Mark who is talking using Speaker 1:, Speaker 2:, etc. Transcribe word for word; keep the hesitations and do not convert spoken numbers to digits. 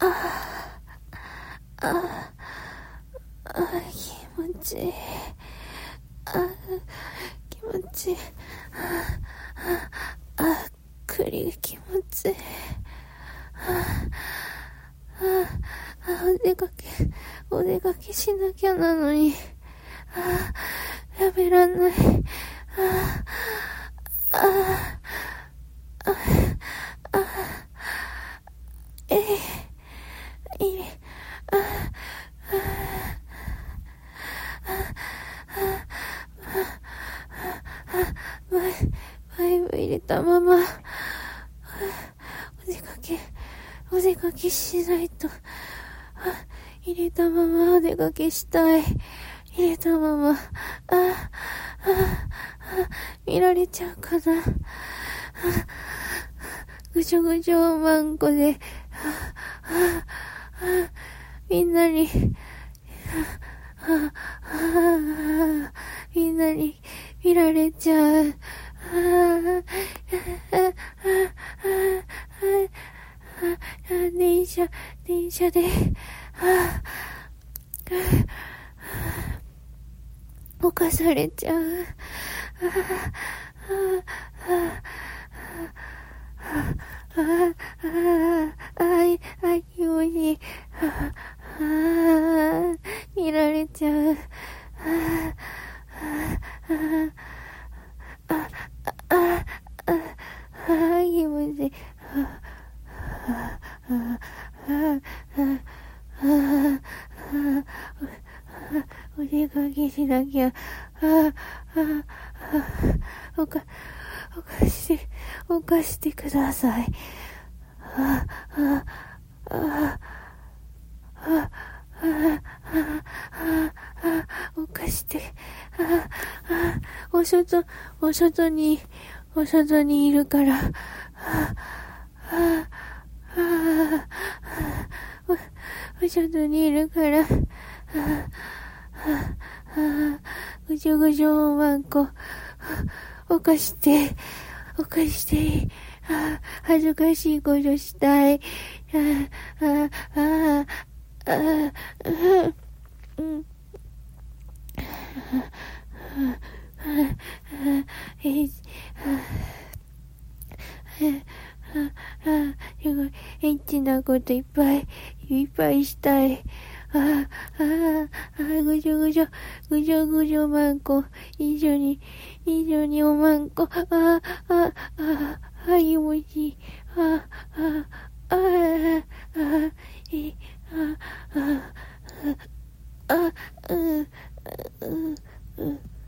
Speaker 1: ああ、ああ、気持ちいい。ああ、気持ちいい。ああ、ああ、栗が気持ちいい。ああ、ああ、お出かけ、お出かけしなきゃなのに。ああ、やめらんない。ああ、ああ、ああ、ええ、いい、ああ、バイブ入れたまま、お出かけ、お出かけしないと。入れたままお出かけしたい。入れたまま、ああ、ああ、見られちゃうかな。ぐじょぐじょマンコで、みんなに、みんなに見られちゃう。電車、電車で、犯されちゃう。あい、あい、気持ちいい。見られちゃう。あ、あ、あ、気持ちいい。お出かけしなきゃ。おか、おかして、おかしてください。あ、あ、あ、あ、おかして、あ、あ、お外、お外に、お外にいるから、あ、あ、あ、お、お外にいるから、あ、あ、あ、ぐじょぐじょまんこ、おかして、おかして、あ、恥ずかしいことしたい。あ、あ、あ、あ、うん。え、すごい、エッチなこといっぱい、いっぱいしたい。ああ、ああ、ぐじょぐじょ、ぐじょぐじょまんこ、一緒に、一緒におまんこ、ああ、ああ、ああ、気持ちいい。ああ、ああ、ああ、え、ああ、ああ、あ、うん、うん、うん。